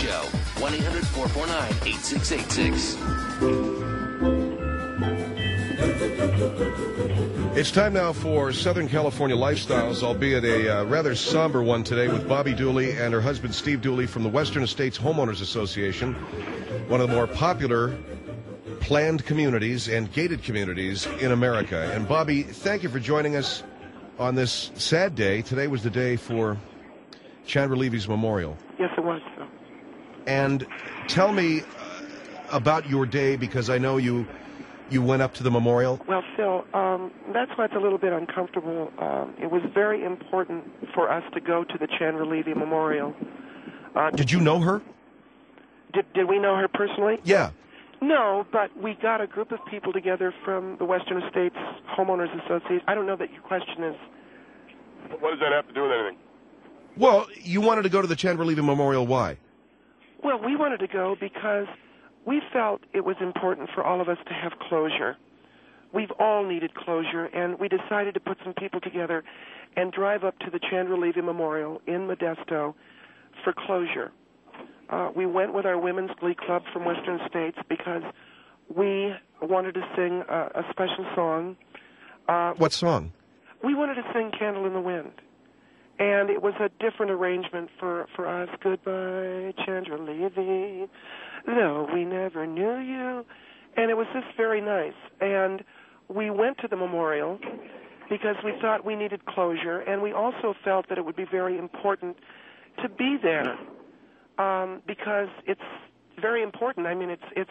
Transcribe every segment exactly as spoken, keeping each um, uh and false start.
Show. one eight hundred four four nine eight six eight six. It's time now for Southern California Lifestyles, albeit a uh, rather somber one today with Bobby Dooley and her husband Steve Dooley from the Western Estates Homeowners Association, one of the more popular planned communities and gated communities in America. And Bobby, thank you for joining us on this sad day. Today was the day for Chandra Levy's memorial. Yes, it was. So. And tell me uh, about your day, because I know you you went up to the memorial. Well, Phil, um, that's why it's a little bit uncomfortable. Um, it was very important for us to go to the Chandra Levy Memorial. Uh, did you know her? Did, did we know her personally? Yeah. No, but we got a group of people together from the Western Estates Homeowners Association. I don't know that your question is... What does that have to do with anything? Well, you wanted to go to the Chandra Levy Memorial. Why? Well, we wanted to go because we felt it was important for all of us to have closure. We've all needed closure, and we decided to put some people together and drive up to the Chandra Levy Memorial in Modesto for closure. Uh, we went with our Women's Glee Club from Western States because we wanted to sing a, a special song. Uh, what song? We wanted to sing Candle in the Wind. And it was a different arrangement for, for us. Goodbye, Chandra Levy, though we never knew you. And it was just very nice. And we went to the memorial because we thought we needed closure, and we also felt that it would be very important to be there um, because it's very important. I mean, it's it's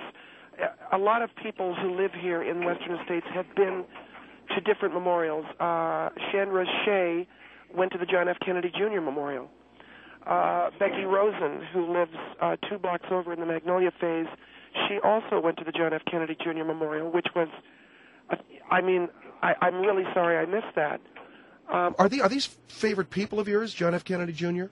a lot of people who live here in Western States have been to different memorials. Uh, Chandra Shea went to the John F. Kennedy Junior Memorial. Uh, Becky Rosen, who lives uh, two blocks over in the Magnolia Phase, she also went to the John F. Kennedy Junior Memorial, which was, uh, I mean, I, I'm really sorry I missed that. Um, are, the, are these favorite people of yours, John F. Kennedy Junior?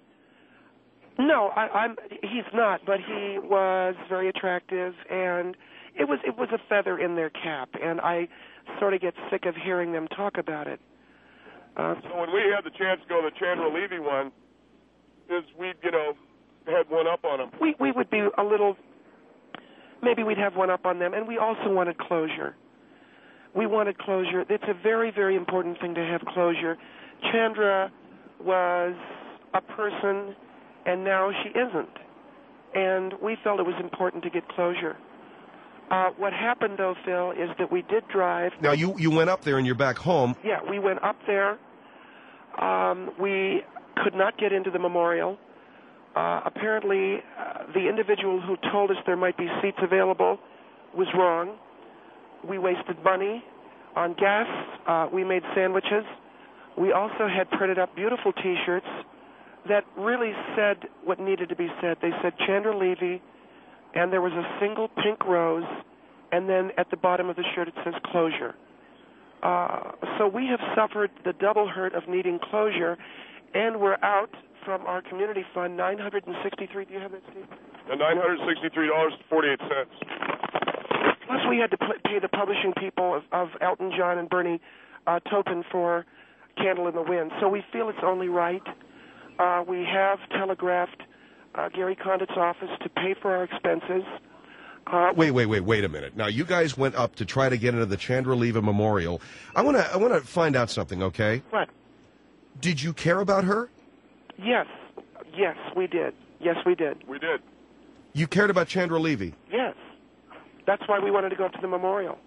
No, I, I'm, he's not, but he was very attractive, and it was it was a feather in their cap, and I sort of get sick of hearing them talk about it. Uh, so when we had the chance to go to the Chandra Levy one, is we, you know, had one up on them. We we would be a little, maybe we'd have one up on them, and we also wanted closure. We wanted closure. It's a very, very important thing to have closure. Chandra was a person, and now she isn't. And we felt it was important to get closure. Uh, what happened, though, Phil, is that we did drive. Now, you, you went up there and you're back home. Yeah, we went up there. Um, we could not get into the memorial. Uh, apparently, uh, the individual who told us there might be seats available was wrong. We wasted money on gas. Uh, we made sandwiches. We also had printed up beautiful T-shirts that really said what needed to be said. They said Chandra Levy, and there was a single pink rose, and then at the bottom of the shirt it says closure. Uh, so we have suffered the double hurt of needing closure, and we're out from our community fund nine hundred sixty-three. Do you have that, Steve? The nine hundred sixty-three dollars and forty-eight cents. Plus, we had to pay the publishing people of, of Elton John and Bernie uh, Taupin for Candle in the Wind. So we feel it's only right. Uh, we have telegraphed uh, Gary Condit's office to pay for our expenses. Uh, wait, wait, wait, wait a minute. Now, you guys went up to try to get into the Chandra Levy Memorial. I want to I want to find out something, okay? What? Did you care about her? Yes. Yes, we did. Yes, we did. We did. You cared about Chandra Levy? Yes. That's why we wanted to go up to the memorial.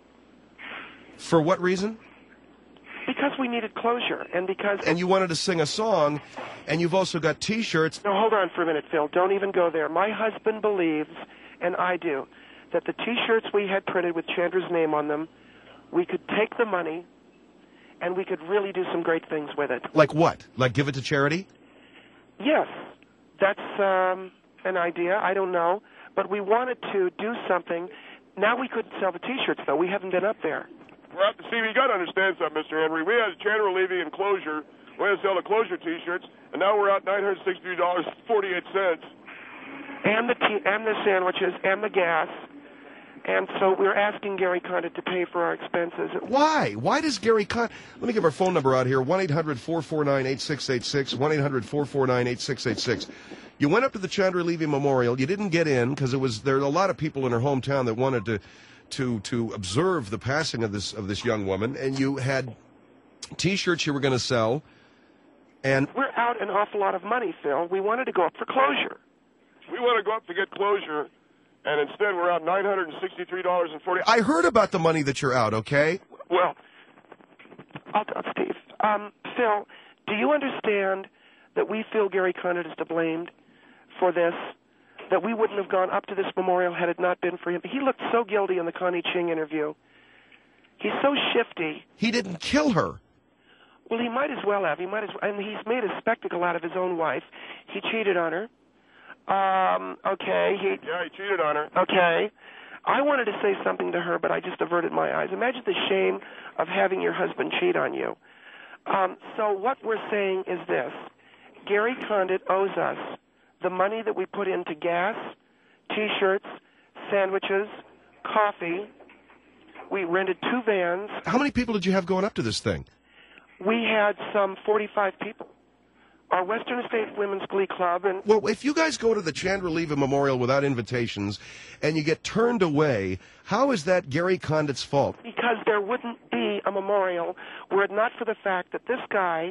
For what reason? Because we needed closure, and because... And you wanted to sing a song, and you've also got T-shirts. No, hold on for a minute, Phil. Don't even go there. My husband believes, and I do, that the T-shirts we had printed with Chandra's name on them, we could take the money, and we could really do some great things with it. Like what? Like give it to charity? Yes. That's um, an idea. I don't know. But we wanted to do something. Now we couldn't sell the T-shirts, though. We haven't been up there. We're up to see, you got to understand something, Mister Henry. We had Chandra Levy and Closure. We had to sell the Closure T-shirts, and now we're out nine hundred sixty-three dollars and forty-eight cents. And the tea, and the sandwiches, and the gas. And so we're asking Gary Condit to pay for our expenses. Why? Why does Gary Condit... Let me give our phone number out here, one eight hundred four four nine eight six eight six, one eight hundred four four nine eight six eight six. You went up to the Chandra Levy Memorial. You didn't get in because it was there are a lot of people in her hometown that wanted to to to observe the passing of this of this young woman, and you had T-shirts you were going to sell. And we're out an awful lot of money, Phil. We wanted to go up for closure. We want to go up to get closure, and instead we're out nine hundred sixty-three dollars and forty cents. I heard about the money that you're out, okay? Well, I'll, I'll, Steve, um, Phil, do you understand that we feel Gary Condit is to blame for this, that we wouldn't have gone up to this memorial had it not been for him? He looked so guilty in the Connie Ching interview. He's so shifty. He didn't kill her. Well, he might as well have. He might as well, and he's made a spectacle out of his own wife. He cheated on her. Um, okay. He, yeah, he cheated on her. Okay. I wanted to say something to her, but I just averted my eyes. Imagine the shame of having your husband cheat on you. Um, so what we're saying is this. Gary Condit owes us the money that we put into gas, T-shirts, sandwiches, coffee. We rented two vans. How many people did you have going up to this thing? We had some forty-five people. Our Western States Women's Glee Club. And well, if you guys go to the Chandra Levy Memorial without invitations and you get turned away, how is that Gary Condit's fault? Because there wouldn't be a memorial were it not for the fact that this guy,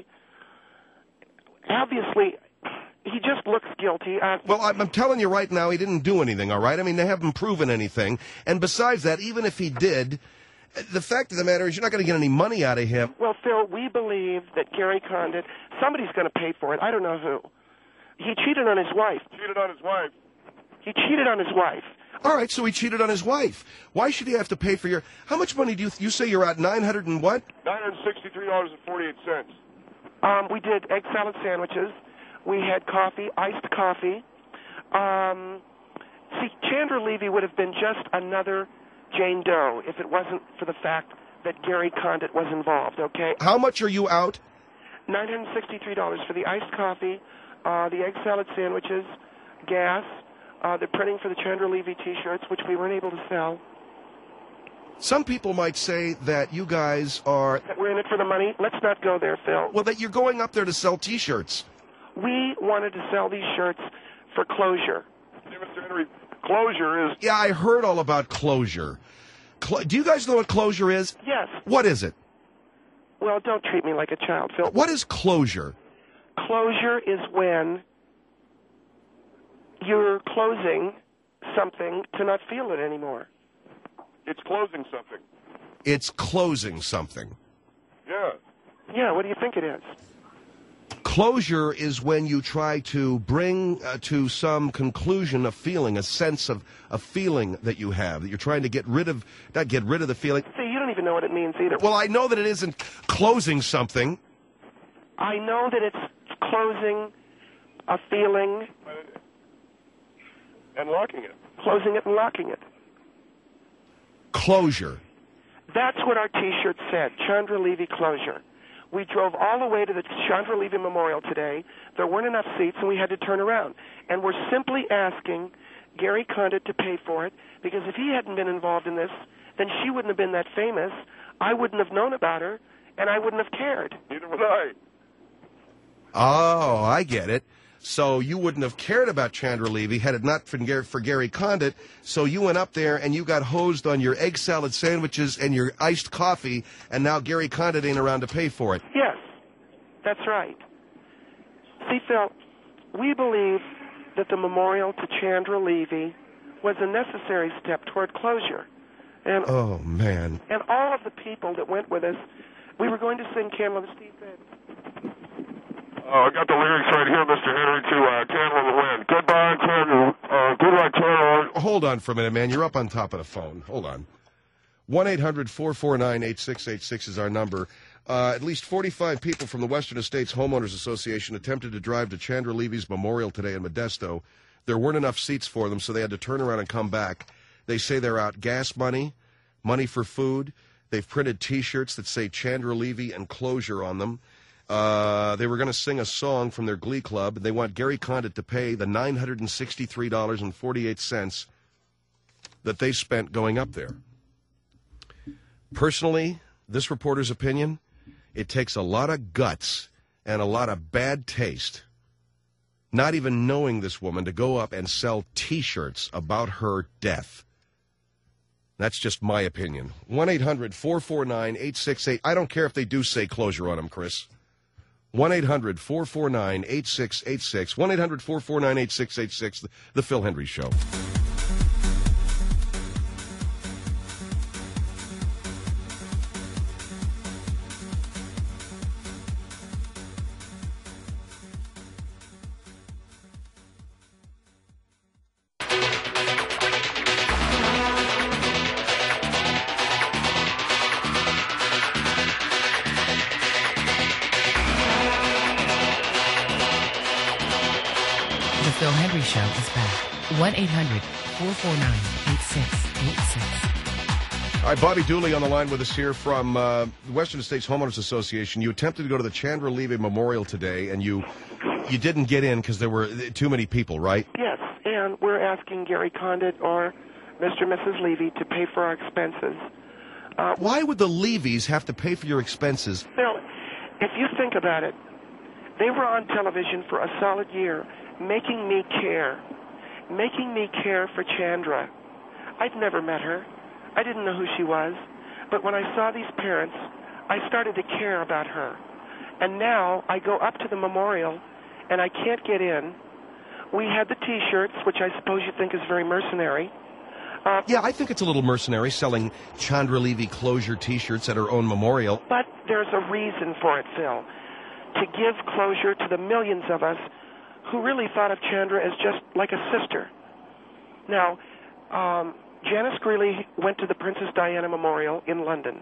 obviously, he just looks guilty. Uh, well, I'm, I'm telling you right now, he didn't do anything, all right? I mean, they haven't proven anything. And besides that, even if he did, the fact of the matter is you're not going to get any money out of him. Well, Phil, we believe that Gary Condit, somebody's going to pay for it. I don't know who. He cheated on his wife. Cheated on his wife. He cheated on his wife. All right, so he cheated on his wife. Why should he have to pay for your... How much money do you... You say you're at nine hundred and what? nine hundred sixty-three dollars and forty-eight cents. Um, we did egg salad sandwiches. We had coffee, iced coffee. Um, see, Chandra Levy would have been just another Jane Doe if it wasn't for the fact that Gary Condit was involved, okay? How much are you out? nine hundred sixty-three dollars for the iced coffee, uh, the egg salad sandwiches, gas, uh, the printing for the Chandra Levy T-shirts, which we weren't able to sell. Some people might say that you guys are... That we're in it for the money. Let's not go there, Phil. Well, that you're going up there to sell T-shirts. We wanted to sell these shirts for closure. Yeah, Mister Henry, closure is... Yeah, I heard all about closure. Cl- Do you guys know what closure is? Yes. What is it? Well, don't treat me like a child, Phil. What is closure? Closure is when you're closing something to not feel it anymore. It's closing something. It's closing something. Yeah. Yeah, what do you think it is? Closure is when you try to bring uh, to some conclusion a feeling, a sense of a feeling that you have, that you're trying to get rid of, not get rid of the feeling. See, you don't even know what it means either. Well, I know that it isn't closing something. I know that it's closing a feeling. And locking it. Closing it and locking it. Closure. That's what our T-shirt said, Chandra Levy Closure. We drove all the way to the Chandra Levy Memorial today. There weren't enough seats, and we had to turn around. And we're simply asking Gary Condit to pay for it, because if he hadn't been involved in this, then she wouldn't have been that famous. I wouldn't have known about her, and I wouldn't have cared. Neither would I. Oh, I get it. So you wouldn't have cared about Chandra Levy had it not for Gary, for Gary Condit. So you went up there and you got hosed on your egg salad sandwiches and your iced coffee, and now Gary Condit ain't around to pay for it. Yes, that's right. See, Phil, we believe that the memorial to Chandra Levy was a necessary step toward closure. And, oh, man. And all of the people that went with us, we were going to sing Candle of the Steve Bed. Oh, I got the lyrics right here, Mister Henry, to uh, Candle of the Wind. Goodbye, Candle. Uh, good luck, Candle. Hold on for a minute, man. You're up on top of the phone. Hold on. one eight hundred four four nine eight six eight six is our number. Uh, at least forty-five people from the Western Estates Homeowners Association attempted to drive to Chandra Levy's memorial today in Modesto. There weren't enough seats for them, so they had to turn around and come back. They say they're out gas money, money for food. They've printed T-shirts that say Chandra Levy and Closure on them. Uh, they were going to sing a song from their glee club, and they want Gary Condit to pay the nine hundred sixty-three dollars and forty-eight cents that they spent going up there. Personally, this reporter's opinion, it takes a lot of guts and a lot of bad taste not even knowing this woman, to go up and sell T-shirts about her death. That's just my opinion. one eight hundred four four nine eight six eight. I don't care if they do say closure on them, Chris. one eight hundred four four nine eight six eight six. one eight hundred four four nine eight six eight six. The, the Phil Hendry Show. The Phil Hendry Show is back. one eight hundred four four nine eight six eight six. All right, Bobby Dooley on the line with us here from uh, the Western States Homeowners Association. You attempted to go to the Chandra Levy Memorial today, and you you didn't get in because there were too many people, right? Yes, and we're asking Gary Condit or Mister and Missus Levy to pay for our expenses. Uh, Why would the Levies have to pay for your expenses? Bill, if you think about it, they were on television for a solid year, making me care, making me care for Chandra. I'd never met her. I didn't know who she was. But when I saw these parents, I started to care about her. And now I go up to the memorial, and I can't get in. We had the T-shirts, which I suppose you think is very mercenary. Uh, Yeah, I think it's a little mercenary selling Chandra Levy closure T-shirts at her own memorial. But there's a reason for it, Phil. To give closure to the millions of us who really thought of Chandra as just like a sister. Now, um, Janice Greeley went to the Princess Diana Memorial in London.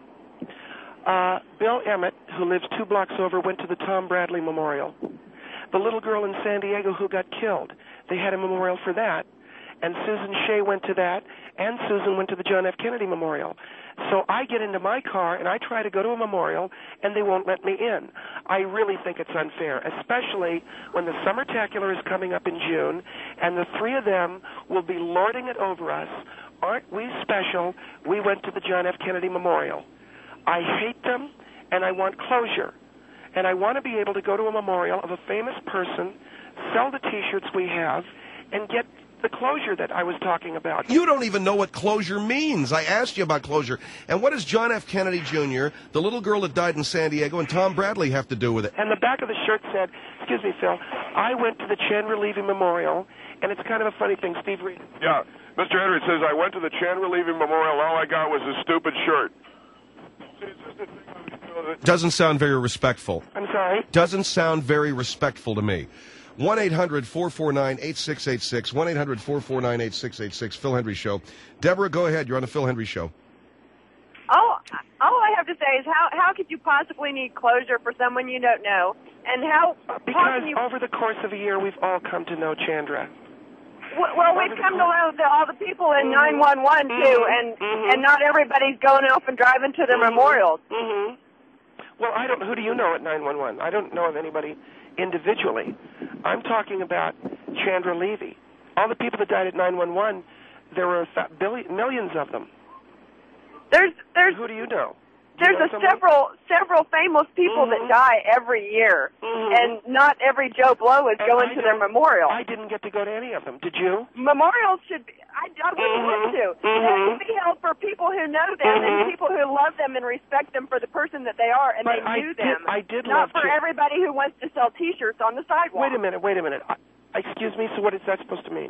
Uh, Bill Emmett, who lives two blocks over, went to the Tom Bradley Memorial. The little girl in San Diego who got killed, they had a memorial for that. And Susan Shea went to that, and Susan went to the John F. Kennedy Memorial. So I get into my car, and I try to go to a memorial, and they won't let me in. I really think it's unfair, especially when the Summertacular is coming up in June, and the three of them will be lording it over us. Aren't we special? We went to the John F. Kennedy Memorial. I hate them, and I want closure. And I want to be able to go to a memorial of a famous person, sell the T-shirts we have, and get the closure that I was talking about. You don't even know what closure means. I asked you about closure. And what does John F. Kennedy Junior, the little girl that died in San Diego, and Tom Bradley have to do with it? And the back of the shirt said, excuse me, Phil, I went to the Chandra Levy Memorial, and it's kind of a funny thing. Steve, read. Yeah, Mister Henry says, I went to the Chandra Levy Memorial, all I got was a stupid shirt. See, it's just a thing of, you know, that- Doesn't sound very respectful. I'm sorry? Doesn't sound very respectful to me. one eight hundred four four nine eight six eight six. one eight hundred four four nine eight six eight six. Phil Hendry Show. Deborah, go ahead. You're on the Phil Hendry Show. All, all I have to say is how how could you possibly need closure for someone you don't know? And how, how Because can you... over the course of a year, we've all come to know Chandra. Well, well we've come to know the, all the people in nine one one, too, and, Mhm. and not everybody's going off and driving to their memorials. Mm-hmm. Well, I don't. Who do you know at nine one one? I don't know of anybody individually. I'm talking about Chandra Levy. All the people that died at nine one one, there were th- billion, millions of them. There's there's Who do you know? Do you there's know a someone? several several famous people Mhm. that die every year, Mhm. and not every Joe Blow is And going I to their don't- memorial. I didn't get to go to any of them. Did you? Memorials should be, I, I wouldn't Mhm. want to. They Mhm. should be held for people who know them Mhm. and people who love them and respect them for the person that they are, and But they I knew did- them. I did Not love for to- everybody who wants to sell T-shirts on the sidewalk. Wait a minute. Wait a minute. I, excuse me. So what is that supposed to mean?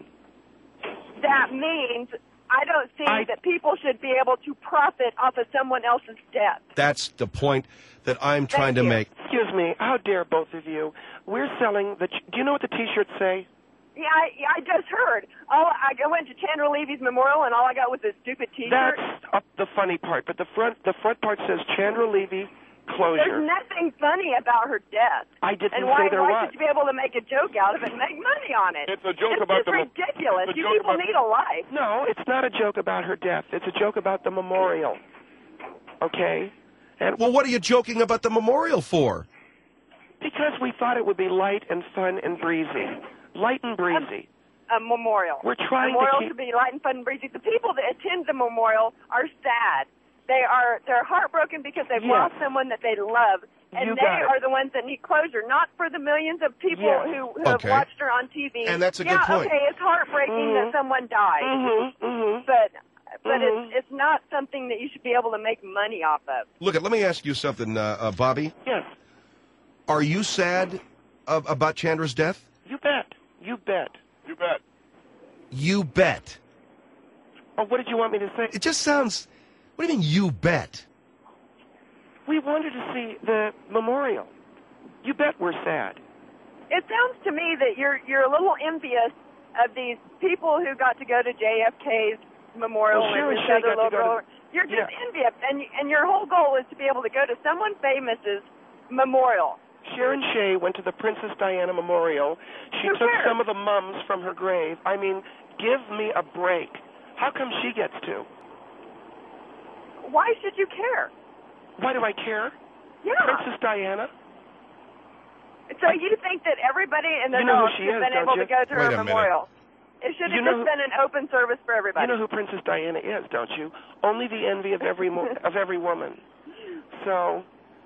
That means I don't see I- that people should be able to profit off of someone else's death. That's the point that I'm trying to you. make. Excuse me. How dare both of you? We're selling the. Do you know what the T-shirts say? Yeah, I, yeah, I just heard. All I I went to Chandra Levy's memorial, and all I got was this stupid T-shirt. That's uh, the funny part. But the front, the front part says Chandra Levy closure. There's nothing funny about her death. I didn't And why, say there why was. should you be able to make a joke out of it and make money on it? It's a joke it's about just the mo- ridiculous. it's a You joke people about- need a life. No, it's not a joke about her death. It's a joke about the memorial. Okay? And Well, what are you joking about the memorial for? because we thought it would be light and fun and breezy. Light and breezy. A memorial. We're trying to memorial keep- should be light and fun and breezy. The people that attend the memorial are sad. They are they're heartbroken because they've Yes. lost someone that they love and You they got it. are the ones that need closure, not for the millions of people Yes. who, who have Okay. watched her on T V. And that's a yeah, good point. okay, it's heartbreaking Mhm. that someone died, Mm-hmm. Mm-hmm. but but Mhm. it's it's not something that you should be able to make money off of. Look, let me ask you something, uh, uh, Bobby. Yes. Are you sad uh, about Chandra's death? You bet. You bet. You bet. You bet. Oh, what did you want me to say? It just sounds. What do you mean, you bet? We wanted to see the memorial. You bet we're sad. It sounds to me that you're you're a little envious of these people who got to go to J F K's memorial Well, Sharon and this Shea other got to little go to- girl. You're just Yeah. envious, and and your whole goal is to be able to go to someone famous's memorial. Sharon Shea went to the Princess Diana Memorial. She Who took cares? some of the mums from her grave. I mean, give me a break. How come she gets to? Why should you care? Why do I care? Yeah. Princess Diana? So you think that everybody in the You know who north she should have is, been don't able you? to go to Wait her a minute. memorial? It should have You know just who- been an open service for everybody. You know who Princess Diana is, don't you? Only the envy of every mo- of every woman. So,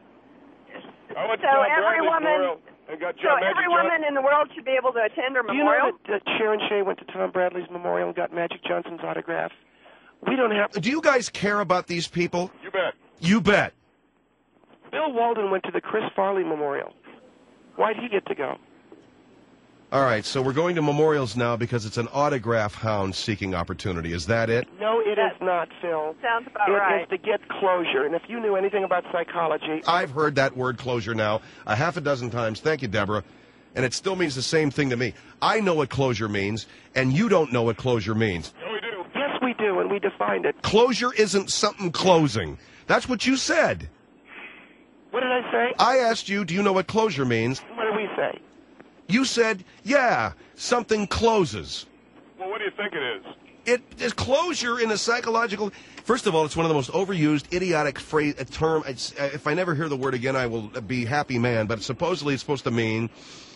I went to So John every Bradley's woman- memorial and got so John Magic every Johnson. woman in the world should be able to attend her do you memorial? know that, that Sharon Shea went to Tom Bradley's memorial and got Magic Johnson's autograph? We don't have. Do you guys care about these people? You bet. You bet. Bill Walden went to the Chris Farley Memorial. Why'd he get to go? All right, so we're going to memorials now because it's an autograph hound seeking opportunity. Is that it? No, it is not, Phil. Sounds about It right. is to get closure. And if you knew anything about psychology, I've heard that word closure now a half a dozen times. Thank you, Deborah. And it still means the same thing to me. I know what closure means, and you don't know what closure means. Yeah, we do. yes, we do, and we defined it. Closure isn't something closing. That's what you said. What did I say? I asked you, do you know what closure means? What did we say? You said, yeah, something closes. Well, what do you think it is? It is closure in a psychological. First of all, it's one of the most overused, idiotic phrase, a term. It's, uh, if I never hear the word again, I will be happy man. But supposedly, it's supposed to mean.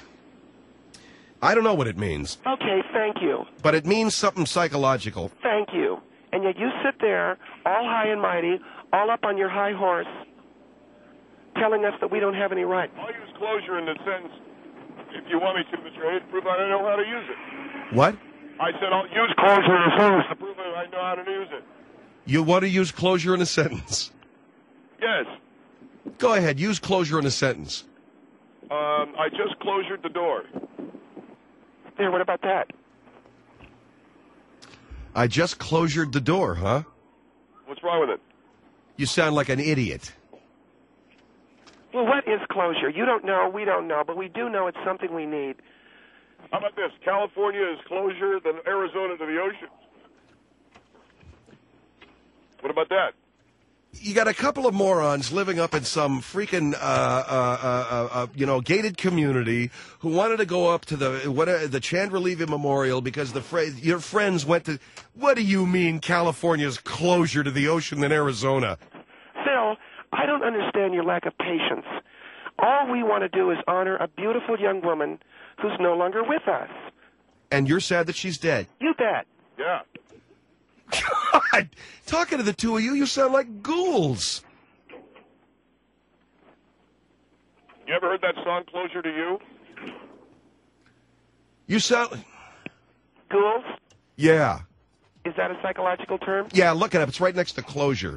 I don't know what it means, Okay, thank you. but it means something psychological. Thank you. And yet you sit there, all high and mighty, all up on your high horse, telling us that we don't have any right. I'll use closure in the sentence, if you want me to, Mister Hayes, prove I know how to use it. What? I said I'll use closure in a sentence to prove that I know how to use it. You want to use closure in a sentence? Yes. Go ahead, use closure in a sentence. Um, I just closured the door. There, what about that? I just closured the door, huh? What's wrong with it? You sound like an idiot. Well, what is closure? You don't know, we don't know, but we do know it's something we need. How about this? California is closer than Arizona to the ocean. What about that? You got a couple of morons living up in some freaking, uh, uh, uh, uh, you know, gated community who wanted to go up to the what, uh, the Chandra Levy Memorial because the fr- your friends went to. What do you mean California's closer to the ocean than Arizona? Phil, I don't understand your lack of patience. All we want to do is honor a beautiful young woman who's no longer with us. And you're sad that she's dead. You bet. Yeah. God, talking to the two of you, you sound like ghouls. You ever heard that song, Closer to You? You sound. Ghouls? Yeah. Is that a psychological term? Yeah, look it up. It's right next to closure.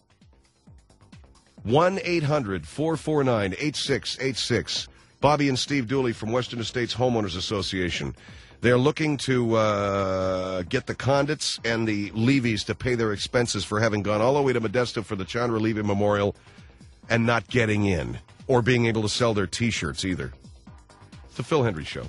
one eight hundred four four nine eight six eight six. Bobby and Steve Dooley from Western Estates Homeowners Association. They're looking to uh, get the Condits and the Levies to pay their expenses for having gone all the way to Modesto for the Chandra Levy Memorial and not getting in or being able to sell their T-shirts either. It's the Phil Hendry Show.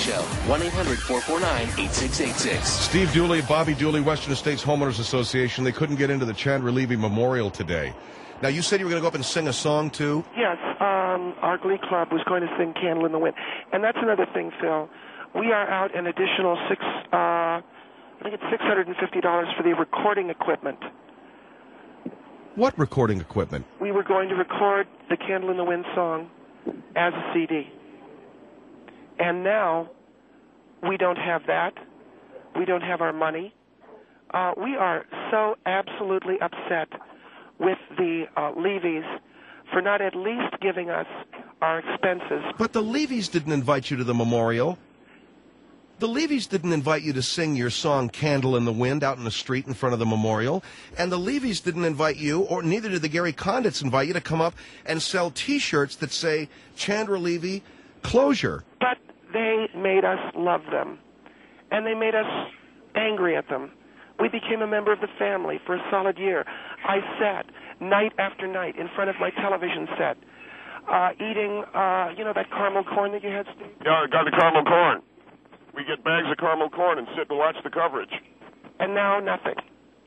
Show. one eight hundred four four nine eight six eight six. Steve Dooley, Bobby Dooley, Western Estates Homeowners Association. They couldn't get into the Chandra Levy Memorial today. Now, you said you were going to go up and sing a song, too? Yes, um, our Glee Club was going to sing Candle in the Wind. And that's another thing, Phil. We are out an additional six, uh, I think it's six hundred fifty dollars for the recording equipment. What recording equipment? We were going to record the Candle in the Wind song as a C D. And now we don't have that. We don't have our money. Uh, we are so absolutely upset with the uh, Levies for not at least giving us our expenses. But the Levies didn't invite you to the memorial. The Levies didn't invite you to sing your song Candle in the Wind out in the street in front of the memorial. And the Levies didn't invite you, or neither did the Gary Condits invite you to come up and sell T-shirts that say Chandra Levy Closure. But they made us love them. And they made us angry at them. We became a member of the family for a solid year. I sat night after night in front of my television set, uh, eating, uh, you know, that caramel corn that you had, Steve? Yeah, I got the caramel corn. We get bags of caramel corn and sit and watch the coverage. And now nothing.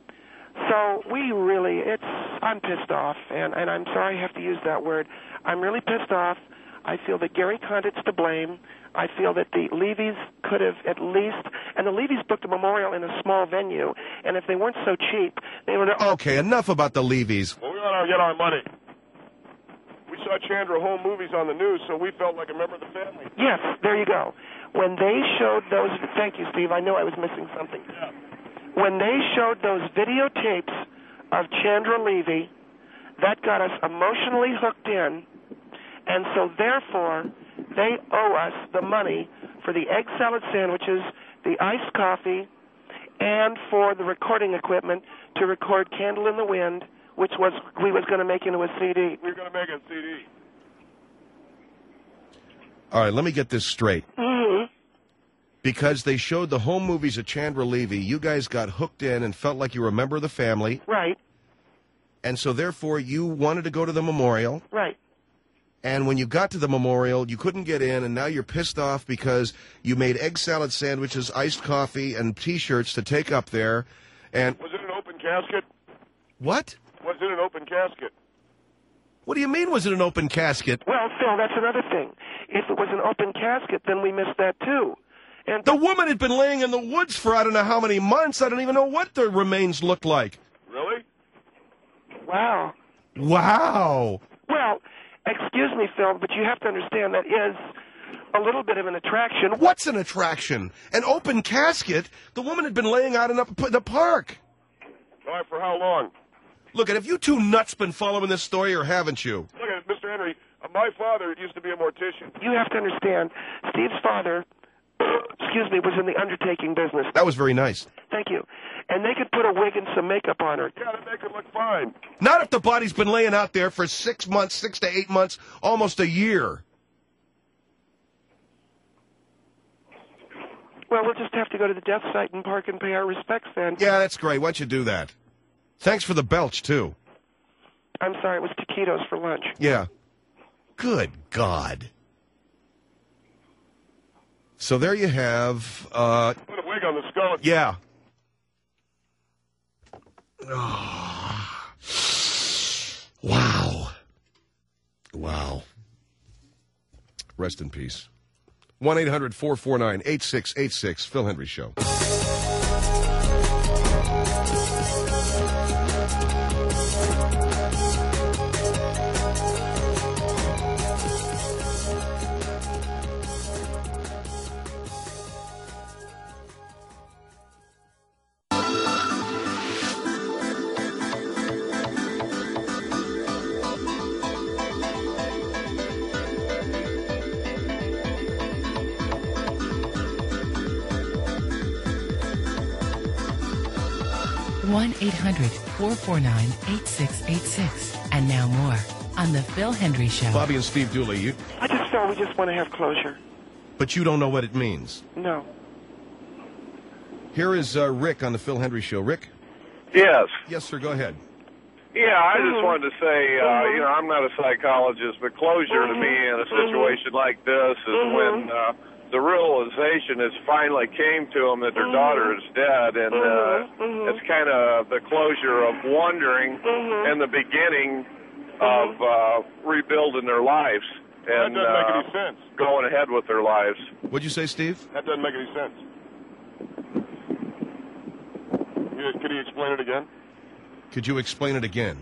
So we really, it's, I'm pissed off, and, and I'm sorry I have to use that word. I'm really pissed off. I feel that Gary Condit's to blame. I feel that the Levies could have at least, and the Levies booked a memorial in a small venue, and if they weren't so cheap, they would have... Okay, enough about the Levies. Well, we want to get our money. We saw Chandra home movies on the news, so we felt like a member of the family. Yes, there you go. When they showed those, thank you, Steve, I knew I was missing something. Yeah. When they showed those videotapes of Chandra Levy, that got us emotionally hooked in, and so therefore, they owe us the money for the egg salad sandwiches, the iced coffee, and for the recording equipment to record Candle in the Wind, which was we was going to make into a C D. We were going to make a C D. All right, let me get this straight. Mm-hmm. Because they showed the home movies of Chandra Levy, you guys got hooked in and felt like you were a member of the family. Right. And so therefore you wanted to go to the memorial. Right. And when you got to the memorial, you couldn't get in, and now you're pissed off because you made egg salad sandwiches, iced coffee, and T-shirts to take up there. And was it an open casket? What? Was it an open casket? What do you mean, was it an open casket? Well, Phil, that's another thing. If it was an open casket, then we missed that too. And the woman had been laying in the woods for I don't know how many months. I don't even know what the remains looked like. Really? Wow. Wow. Well, excuse me, Phil, but you have to understand that is a little bit of an attraction. What's an attraction? An open casket? The woman had been laying out in the park. All right, for how long? Look, have you two nuts been following this story, or haven't you? Look at Mister Henry. Uh, my father used to be a mortician. You have to understand, Steve's father, excuse me, was in the undertaking business. That was very nice. Thank you. And they could put a wig and some makeup on her. Yeah, they make her look fine. Not if the body's been laying out there for six months, six to eight months, almost a year. Well, we'll just have to go to the death site and park and pay our respects then. Yeah, that's great. Why don't you do that? Thanks for the belch, too. I'm sorry, it was taquitos for lunch. Yeah. Good God. So there you have... Uh, Put a wig on the skull. Yeah. Oh. Wow. Wow. Rest in peace. one eight hundred four four nine eight six eight six, Phil Hendry Show. one eight hundred four four nine eight six eight six. And now more on The Phil Hendry Show. Bobby and Steve Dooley, you... I just felt we just want to have closure. But you don't know what it means. No. Here is uh, Rick on The Phil Hendry Show. Rick? Yes. Yes, sir, go ahead. Yeah, I just Mhm. wanted to say, uh, Mhm. you know, I'm not a psychologist, but closure to Mhm. me in a Mhm. situation like this is Mhm. when uh, the realization has finally came to them that their Mhm. daughter is dead, and uh, Mhm. Mhm. it's kind of the closure of wondering Mhm. and the beginning of uh, rebuilding their lives Well, and that doesn't make uh, any sense. going ahead with their lives. What'd you say, Steve? That doesn't make any sense. Yeah, could he explain it again? Could you explain it again?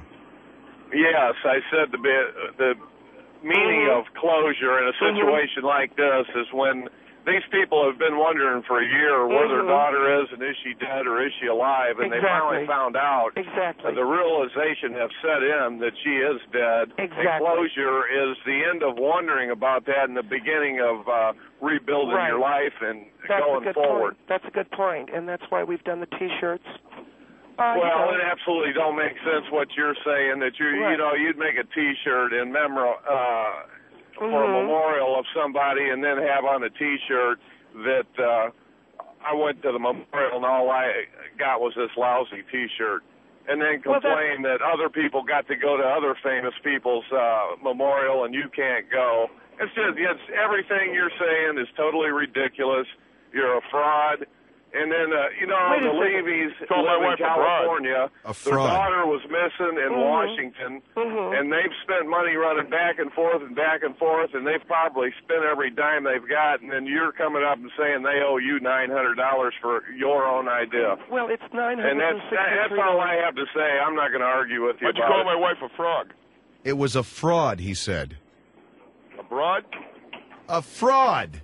Yes, I said the bit, the meaning Mhm. of closure in a Mhm. situation like this is when these people have been wondering for a year where their Mhm. daughter is and is she dead or is she alive, and they finally Exactly. found out. Exactly. And the realization have set in that she is dead. Exactly. And closure is the end of wondering about that and the beginning of uh, rebuilding Right. your life and That's a going good forward. point. That's a good point, and that's why we've done the T-shirts. Uh, you Well, know, it absolutely don't make sense what you're saying, that you you Right. know, you'd make a T-shirt in memor uh, for a Mhm. memorial of somebody and then have on a T-shirt that uh, I went to the memorial and all I got was this lousy T-shirt. And then Well, that's- complain that other people got to go to other famous people's uh, memorial and you can't go. It's just, it's, everything you're saying is totally ridiculous. You're a fraud. And then, uh, you know, Wait a the second. Levy's Call my live in wife a fraud. California. A Their fraud. daughter was missing in Mhm. Washington, Mhm. and they've spent money running back and forth and back and forth, and they've probably spent every dime they've got, and then you're coming up and saying they owe you nine hundred dollars for your own idea. Well, it's nine And hundred that's, and that, sixty-three. that's all I have to say. I'm not going to argue with you Why'd you about call it. my wife a frog? It was a fraud, he said. A broad? A fraud.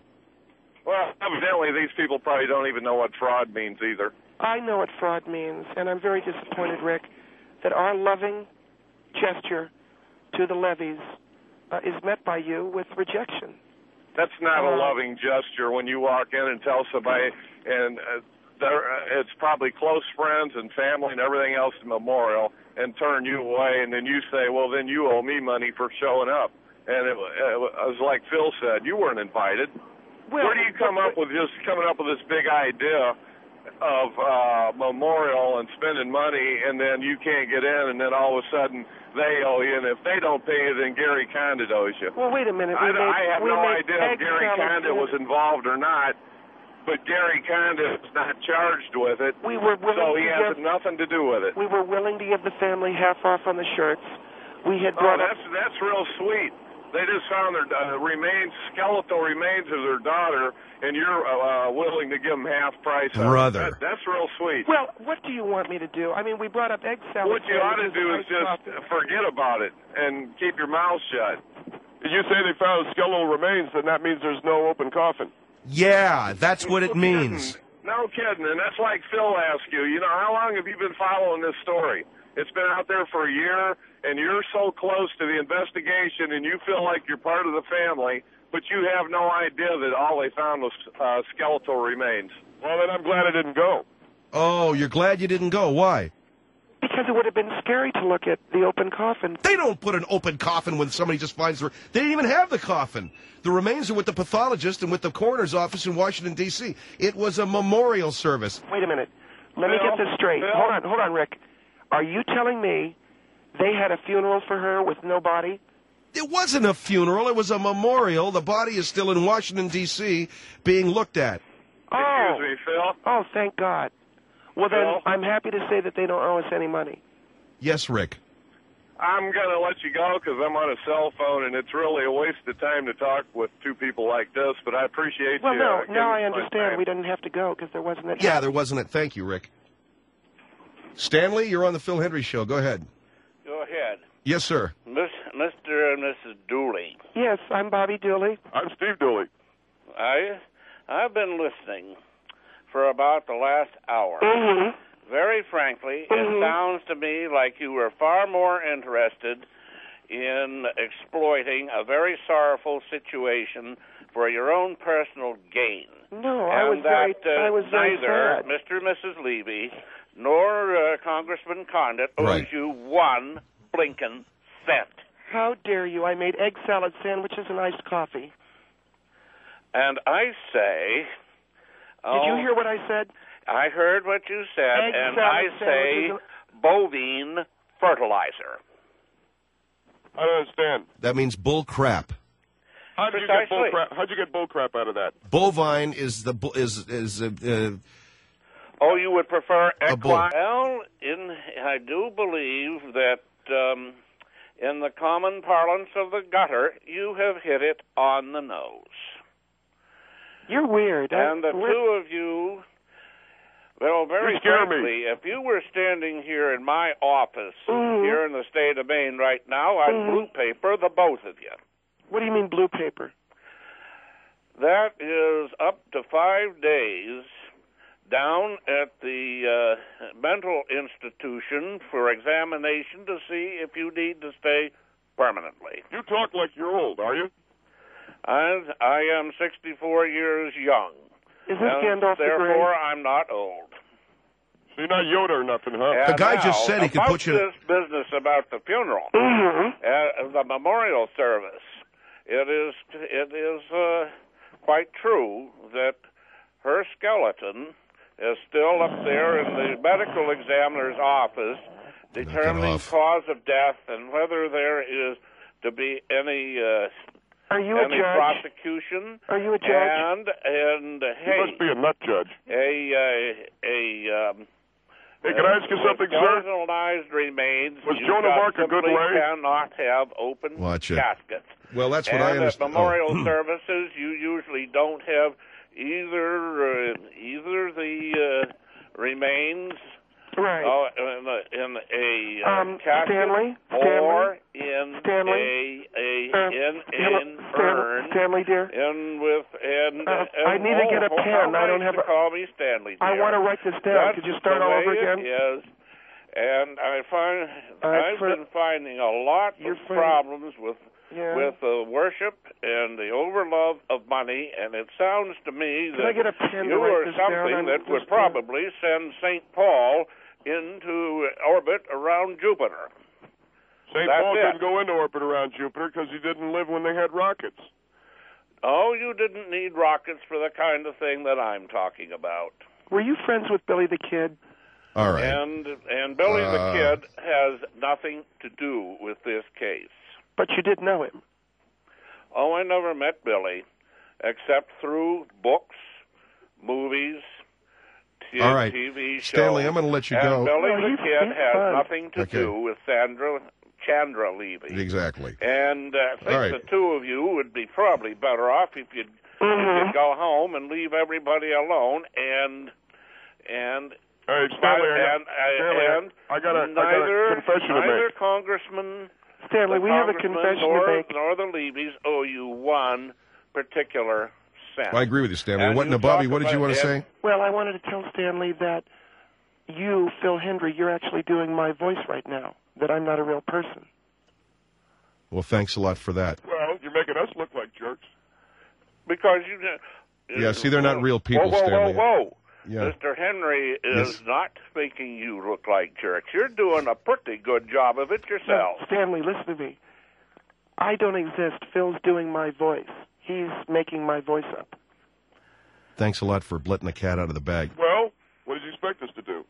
Well, evidently these people probably don't even know what fraud means either. I know what fraud means, and I'm very disappointed, Rick, that our loving gesture to the Levies uh, is met by you with rejection. That's not Uh, a loving gesture when you walk in and tell somebody, and uh, they're, uh, it's probably close friends and family and everything else in memorial, and turn you away, and then you say, well, then you owe me money for showing up. And it, it was like Phil said, you weren't invited. Well, Where do you come up with just coming up with this big idea of uh, memorial and spending money, and then you can't get in, and then all of a sudden they owe you, and if they don't pay you, then Gary Condit owes you. Well, wait a minute. I, We made, I have we no made idea egg if Gary salad Condit was sandwich- involved or not, but Gary Condit is not charged with it, We were willing so to he has give, nothing to do with it. we were willing to give the family half off on the shirts. We had Oh, brought up. that's that's real sweet. They just found their uh, remains, skeletal remains of their daughter, and you're uh, willing to give them half price. on it. Brother. That, that's real sweet. Well, what do you want me to do? I mean, we brought up egg salad. What you ought to sandwiches, do is iced just coffee. forget about it and keep your mouth shut. You say they found skeletal remains, then that means there's no open coffin. Yeah, that's what it means. No kidding, and that's like Phil asked you. You know, how long have you been following this story? It's been out there for a year, and you're so close to the investigation, and you feel like you're part of the family, but you have no idea that all they found was uh, skeletal remains. Well, then I'm glad I didn't go. Oh, you're glad you didn't go. Why? Because it would have been scary to look at the open coffin. They don't put an open coffin when somebody just finds the... They didn't even have the coffin. The remains are with the pathologist and with the coroner's office in Washington, D C It was a memorial service. Wait a minute. Let me Phil? get this straight. Phil? Hold on, hold on, Rick. Are you telling me they had a funeral for her with no body? It wasn't a funeral. It was a memorial. The body is still in Washington, D C being looked at. Oh. Excuse me, Phil? Oh, thank God. Well, then Phil? I'm happy to say that they don't owe us any money. Yes, Rick. I'm going to let you go because I'm on a cell phone, and it's really a waste of time to talk with two people like this, but I appreciate Well, you. no, uh, giving now me I my understand. time. We didn't have to go because there wasn't a... Yeah, there wasn't it. Thank you, Rick. Stanley, you're on the Phil Hendry Show. Go ahead. Go ahead. Yes, sir. Miss, Mister and Missus Dooley. Yes, I'm Bobby Dooley. I'm Steve Dooley. I, I've been listening for about the last hour. Mm-hmm. Very frankly, Mhm. it sounds to me like you were far more interested in exploiting a very sorrowful situation for your own personal gain. No, I was and very, that uh, I was very neither sad. Mister and Missus Levy nor uh, Congressman Condit owes Right. you one blinking cent. How dare you? I made egg salad sandwiches and iced coffee. And I say... Did you hear what I said? I heard what you said, Egg and salad I say sandwiches bovine fertilizer. I don't understand. That means bull crap. How did you get bull Precisely. crap? How'd you get bull crap out of that? Bovine is the bu- is is uh, uh, Oh, you would prefer A bull. equine? Well, in, I do believe that um, in the common parlance of the gutter, you have hit it on the nose. You're weird. I- And the we're- two of you, well, very You scare me. frankly, if you were standing here in my office Mhm. here in the state of Maine right now, I'd Mhm. blue paper the both of you. What do you mean blue paper? That is up to five days down at the uh, mental institution for examination to see if you need to stay permanently. You talk like you're old, are you? I, I am sixty-four years young, Is this and Gandalf the Grey? therefore I'm not old. So you're not Yoda or nothing, huh? And guy now, just said he could about put you- this business about the funeral, Mhm. uh, the memorial service. It is it is uh, quite true that her skeleton is still up there in the medical examiner's office, determining off. cause of death and whether there is to be any uh, Are you a any judge? prosecution. Are you a judge? And and uh, You hey, must be a nut judge. a uh, a um, Hey, can I ask you something, sir? skeletonized remains. Was you Joan of just Arc a good simply lay? cannot have open Watch it. caskets. well, that's what and I at understand. memorial Oh. services, you usually don't have either uh, either the uh, remains Right. uh, in a, in a uh, Um, casket Stanley? or in Stanley? a a Uh, in hello, an Stan- urn. Stanley, dear. In with and, Uh, and I need to oh, get a oh, pen. how I don't nice have to a- call me Stanley. I dear. want to write this down. That's Could you start the all way over again? It is. And I find Uh, I've for- been finding a lot Your of friend- problems with Yeah. with the worship and the overlove of money, and it sounds to me Can that I get a pen to you write are this down? something I'm that would just, uh, probably send Saint Paul into orbit around Jupiter. Saint That's Paul it. couldn't go into orbit around Jupiter because he didn't live when they had rockets. Oh, you didn't need rockets for the kind of thing that I'm talking about. Were you friends with Billy the Kid? All right. And and Billy Uh, the Kid has nothing to do with this case. But you did know him. Oh, I never met Billy, except through books, movies, t- All right. T V shows. Stanley, I'm going to let you and go. Billy No, the he's- Kid he's has fun. nothing to Okay. do with Sandra Chandra Levy. Exactly. And uh, I think All right. the two of you would be probably better off if you'd, Mhm. you'd go home and leave everybody alone and and Hey, Stanley, I got, and, uh, Stanley, and I got a, I got neither, a confession to neither make. Congressman Stanley, the we have a Congressman confession nor, to make. nor the Levies owe you one particular cent. I agree with you, Stanley. And What, you now, Bobby, talk what did you about want to it- say? Well, I wanted to tell Stanley that you, Phil Hendry, you're actually doing my voice right now, that I'm not a real person. Well, thanks a lot for that. Well, you're making us look like jerks. Because you. Yeah, see, they're not real people, whoa, whoa, Stanley. Whoa, whoa, Yeah. Mister Henry is Yes. not making you look like jerks. You're doing a pretty good job of it yourself. No, Stanley, listen to me. I don't exist. Phil's doing my voice. He's making my voice up. Thanks a lot for letting the cat out of the bag. Well, what did you expect us to do?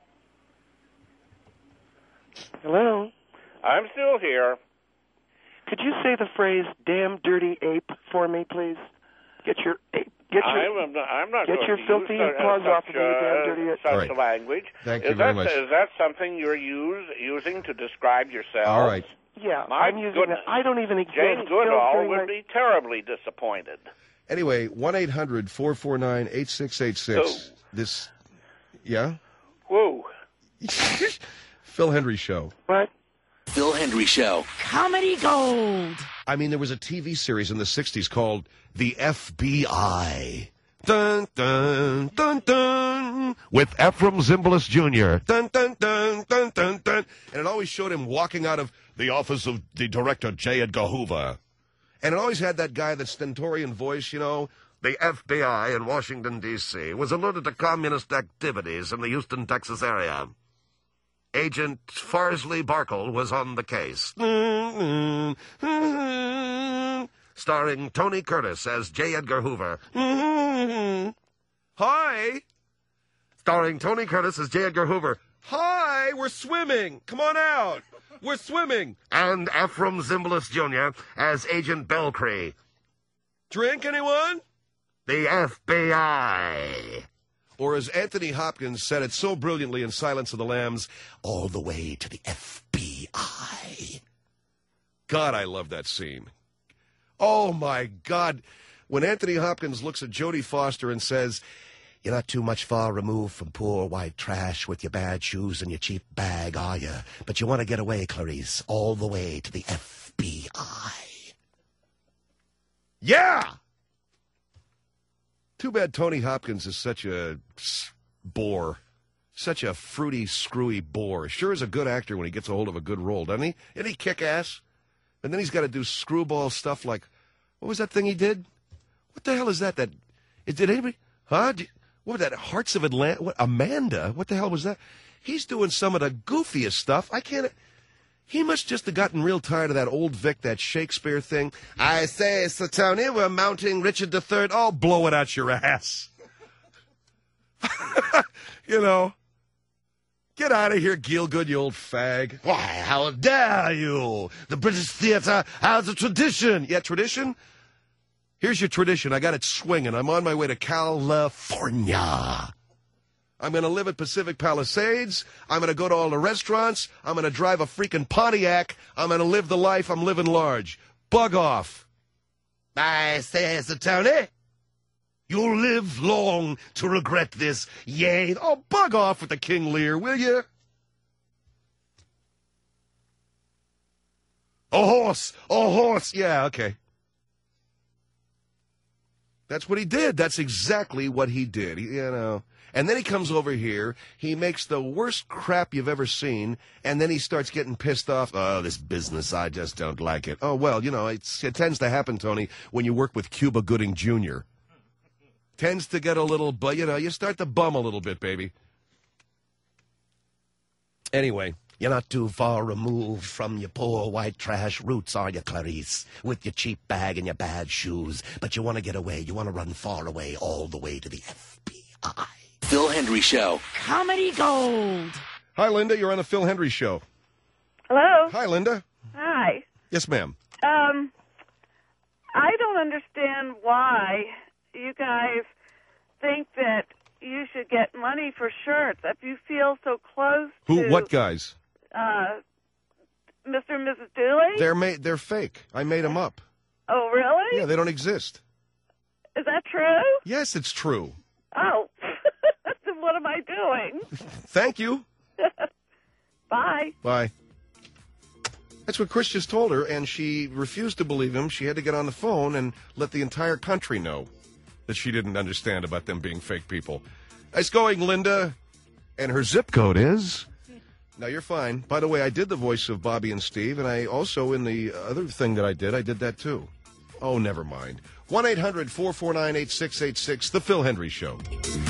Hello? I'm still here. Could you say the phrase "damn dirty ape" for me, please? Get your ape. Get your. I'm, I'm not get going your to filthy use such, paws off such, of me, you damn dirty uh, ape. such All right. language. Thank is you very that, much. Is that something you're use, using to describe yourself? All right. Yeah, My I'm using goodness. that. I don't even exist. Jane Phil's Goodall doing would my- be terribly disappointed. Anyway, one eight hundred four four nine eight six eight six. This, yeah? Whoa. Phil Hendry Show. What? Phil Hendry Show. Comedy Gold. I mean, there was a T V series in the sixties called The F B I. Dun, dun, dun, dun, with Ephraim Zimbalist Junior Dun, dun, dun, dun, dun, dun. And it always showed him walking out of the office of the director, J. Edgar Hoover. And it always had that guy, that stentorian voice, you know. The F B I in Washington, D C was alerted to communist activities in the Houston, Texas area. Agent Farsley Barkle was on the case. Starring Tony Curtis as J. Edgar Hoover. Hi! Starring Tony Curtis as J. Edgar Hoover. Hi, we're swimming. Come on out. We're swimming. And Ephraim Zimbalist Junior as Agent Belcree. Drink, anyone? The F B I. Or as Anthony Hopkins said it so brilliantly in Silence of the Lambs, all the way to the F B I. God, I love that scene. Oh, my God. When Anthony Hopkins looks at Jodie Foster and says, "You're not too much far removed from poor white trash with your bad shoes and your cheap bag, are you? But you want to get away, Clarice, all the way to the F B I." Yeah! Too bad Tony Hopkins is such a bore. Such a fruity, screwy bore. Sure is a good actor when he gets a hold of a good role, doesn't he? Isn't he kick-ass? And then he's got to do screwball stuff like, what was that thing he did? What the hell is that? That did anybody? Huh? Did, what was that? Hearts of Atlanta? What, Amanda? What the hell was that? He's doing some of the goofiest stuff. I can't. He must just have gotten real tired of that old Vic, that Shakespeare thing. I say, Sir Tony, we're mounting Richard the Third. Oh, blow it out your ass. You know. Get out of here, Gielgud, you old fag. Why, how dare you? The British theater has a tradition. Yeah, tradition? Here's your tradition. I got it swinging. I'm on my way to California. I'm going to live at Pacific Palisades. I'm going to go to all the restaurants. I'm going to drive a freaking Pontiac. I'm going to live the life I'm living large. Bug off. I say, Sir Tony, you'll live long to regret this, yea. Oh, bug off with the King Lear, will you? A horse! A horse! Yeah, okay. That's what he did. That's exactly what he did. He, you know. And then he comes over here, he makes the worst crap you've ever seen, and then he starts getting pissed off. Oh, this business, I just don't like it. Oh, well, you know, it's, it tends to happen, Tony, when you work with Cuba Gooding Junior Tends to get a little, but you know, you start to bum a little bit, baby. Anyway. You're not too far removed from your poor white trash roots, are you, Clarice? With your cheap bag and your bad shoes. But you want to get away. You want to run far away, all the way to the F B I. Phil Hendry Show. Comedy Gold. Hi, Linda. You're on the Phil Hendry Show. Hello. Hi, Linda. Hi. Yes, ma'am. Um, I don't understand why you guys think that you should get money for shirts if you feel so close Who? to... What guys? Uh, Mister and Missus Dooley? They're made. They're fake. I made them up. Oh, really? Yeah, they don't exist. Is that true? Yes, it's true. Oh. Then what am I doing? Thank you. Bye. Bye. That's what Chris just told her, and she refused to believe him. She had to get on the phone and let the entire country know that she didn't understand about them being fake people. Nice going, Linda. And her zip code is... Now, you're fine. By the way, I did the voice of Bobby and Steve, and I also, in the other thing that I did, I did that too. Oh, never mind. one eight hundred four four nine eight six eight six, The Phil Hendry Show.